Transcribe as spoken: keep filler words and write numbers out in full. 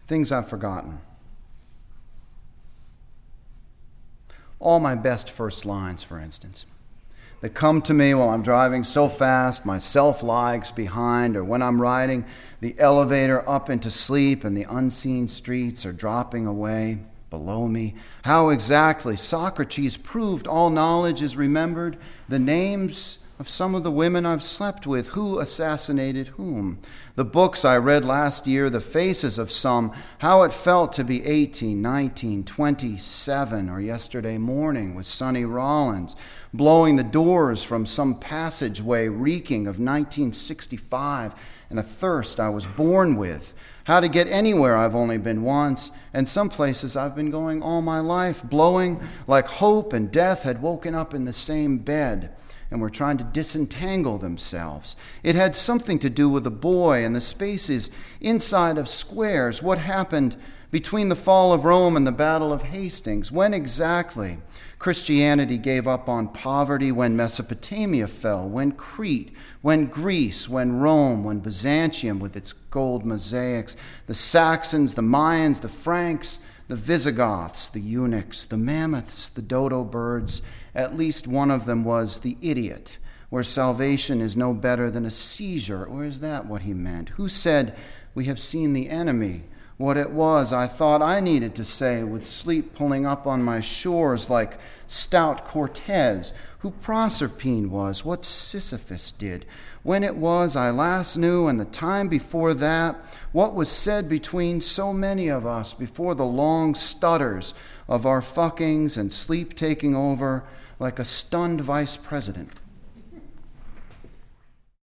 things I've forgotten. All my best first lines, for instance, that come to me while I'm driving so fast, my self lags behind, or when I'm riding the elevator up into sleep and the unseen streets are dropping away below me. How exactly Socrates proved all knowledge is remembered, the names of some of the women I've slept with, who assassinated whom, the books I read last year, the faces of some, how it felt to be eighteen, nineteen, twenty-seven, or yesterday morning with Sonny Rollins, blowing the doors from some passageway reeking of nineteen sixty-five and a thirst I was born with, how to get anywhere I've only been once, and some places I've been going all my life, blowing like hope and death had woken up in the same bed and were trying to disentangle themselves. It had something to do with a boy and the spaces inside of squares. What happened between the fall of Rome and the Battle of Hastings? When exactly Christianity gave up on poverty, when Mesopotamia fell, when Crete, when Greece, when Rome, when Byzantium with its gold mosaics, the Saxons, the Mayans, the Franks, the Visigoths, the eunuchs, the mammoths, the dodo birds. At least one of them was the idiot, where salvation is no better than a seizure. Or is that what he meant? Who said, "We have seen the enemy"? What it was I thought I needed to say, with sleep pulling up on my shores like stout Cortez, who Proserpine was, what Sisyphus did, when it was I last knew, and the time before that, what was said between so many of us before the long stutters of our fuckings and sleep taking over like a stunned vice president.